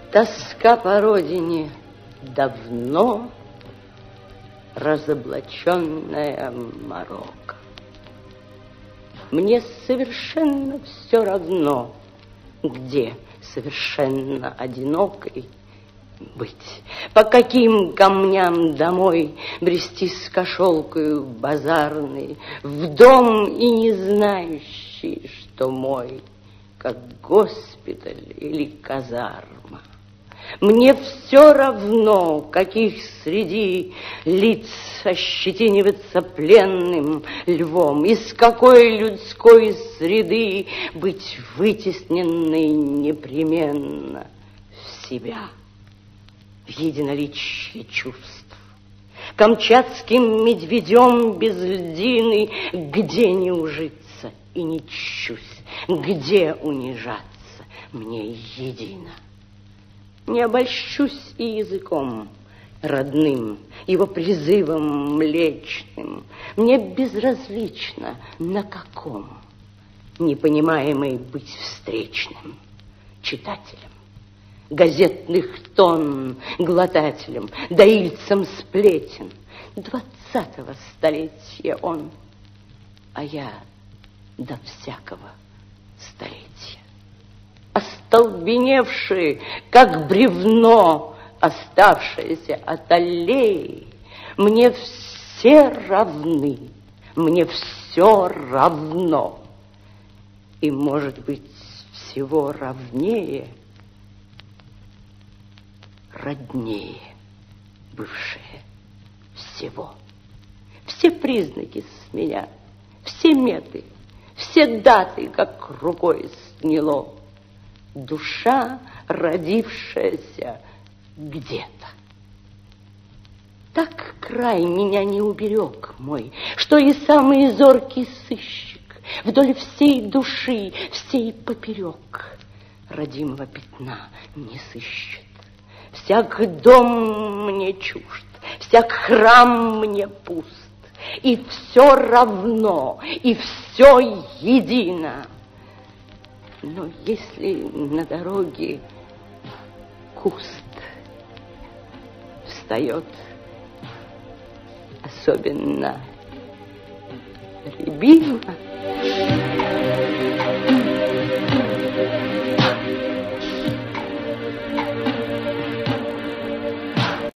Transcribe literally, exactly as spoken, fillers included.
Тоска по родине давно разоблаченная морока. Мне совершенно все равно, где совершенно одинокой быть, по каким камням домой брести с кошелкою базарной, в дом и не знающий, что мой, как госпиталь или казарма. Мне все равно, каких среди лиц ощетиниваться пленным львом, из какой людской среды быть вытесненной непременно в себя, в единоличие чувств. Камчатским медведем без льдины, где не ужиться и не чусь, где унижаться мне едино. Не обольщусь и языком родным, его призывом млечным. Мне безразлично, на каком, непонимаемый быть встречным читателем, газетных тонн глотателем, доильцем сплетен. Двадцатого столетия он, а я до всякого столетия. Остолбеневшие, как бревно, оставшееся от аллеи, мне все равны, мне все равно. И, может быть, всего равнее, роднее бывшее всего. Все признаки с меня, все меты, все даты, как рукой сняло. Душа, родившаяся где-то. Так край меня не уберег мой, что и самый зоркий сыщик вдоль всей души, всей поперек родимого пятна не сыщет. Всяк дом мне чужд, всяк храм мне пуст, и все равно, и все едино. Но если на дороге куст встает, особенно рябина,